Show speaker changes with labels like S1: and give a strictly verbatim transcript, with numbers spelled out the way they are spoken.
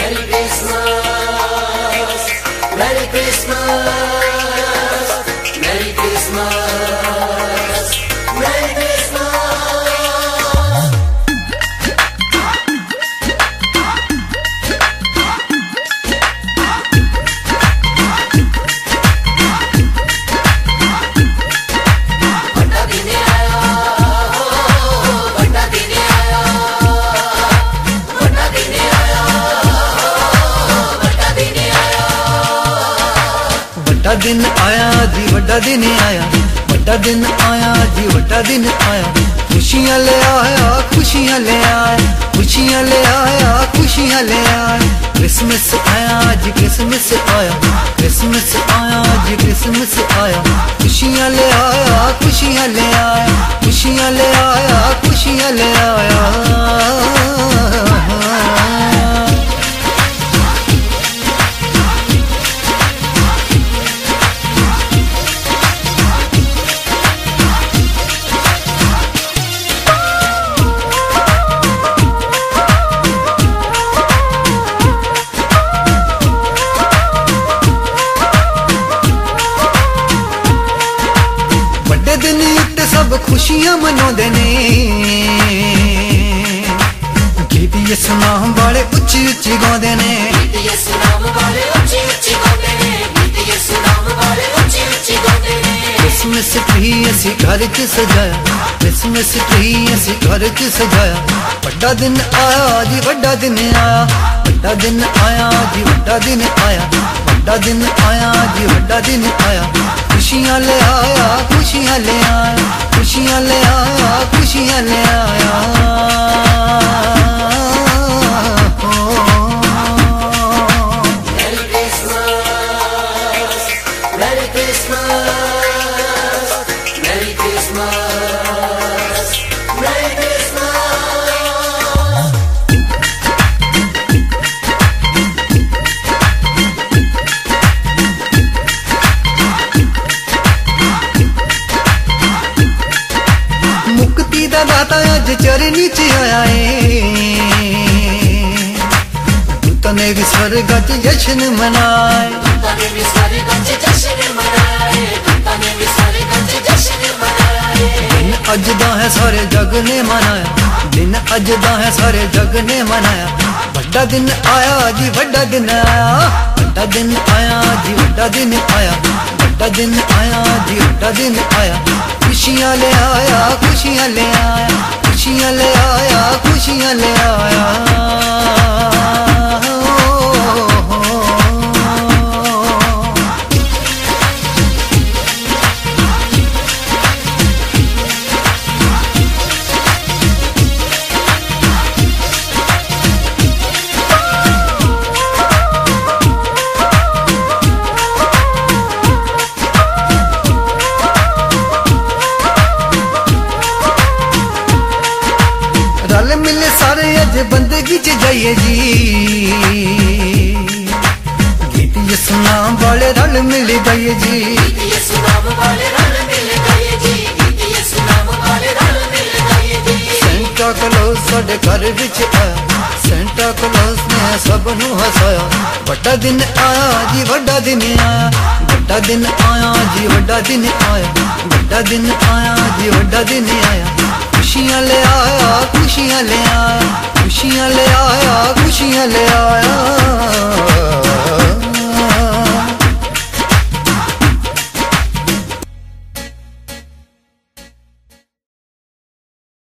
S1: Merry Christmas, Merry Christmas, Merry Christmas, Merry Christmas. बड़ा दिन आया हो, बड़ा दिन आया, बड़ा दिन आया हो, बड़ा दिन आया।
S2: बड़ा दिन आया जी, बड़ा दिन आया, बड़ा दिन आया जी, बड़ा दिन आया। खुशियां ले आया, खुशियां ले आया, खुशियां ले आया, खुशियां ले आया। क्रिसमस आया जी, क्रिसमस आया, क्रिसमस आया जी, क्रिसमस आया। खुशियां ले आया, खुशियां ले आया, खुशियां ले आया, खुशियां ले आया। दिन उत्ते सब खुशियां मनाउंदे ने, गीत यसु नाम वाले उच्ची उच्ची गाउंदे ने,
S1: गीत यसु नाम वाले उच्ची उच्ची गाउंदे ने, गीत यसु नाम वाले उच्ची उच्ची गाउंदे ने।
S2: क्रिसमस ट्री असी घर च सजाया, क्रिसमस ट्री असी घर च सजाया। बड़ा दिन आया जी, बड़ा दिन आया, बड़ा दिन आया जी, बड़ा दिन आया, बड़ा दिन आया जी, बड़ा दिन आया। खुशियां ले आया, खुशियां ले आया, खुशियां ले आया, खुशियां ले आया।
S1: Merry Christmas, Merry Christmas, Merry Christmas, Merry Christmas.
S2: मुक्ति दा दाता अज चरनी च आया है, दूतां ने भी स्वर्ग च जश्न मनाए,
S1: दूतां ने भी स्वर्ग च जश्न मनाए, दूतां ने भी स्वर्ग च जश्न मनाए।
S2: दिन अज दा है सारे जग ने मनाया, दिन अज दा है सारे जग ने मनाया। बड़ा दिन आया जी, बड़ा दिन आया, बड़ा दिन आया जी, बड़ा दिन आया, बड़ा दिन आया जी, बड़ा दिन आया। खुशियां ले आया, खुशियां ले आया, खुशियां ले आया, खुशियां ले आया। रल मिले सारे अज बंदगी च जाइए जी, गीत यसु नाम वाले रल मिल गए जी,
S1: गीत यसु नाम वाले रल मिल गए जी, गीत यसु नाम वाले रल मिल गए जी।
S2: सेंटा क्लॉज साडे घर विच आया, सेंटा क्लॉज ने सब नू हसाया। बड़ा दिन आया जी, बड़ा दिन आया, बड़ा दिन आया जी, बड़ा दिन आया, बड़ा दिन आया जी, बड़ा दिन आया। खुशियां ले आया, खुशियां ले आया, खुशियां ले आया, खुशियां ले आया।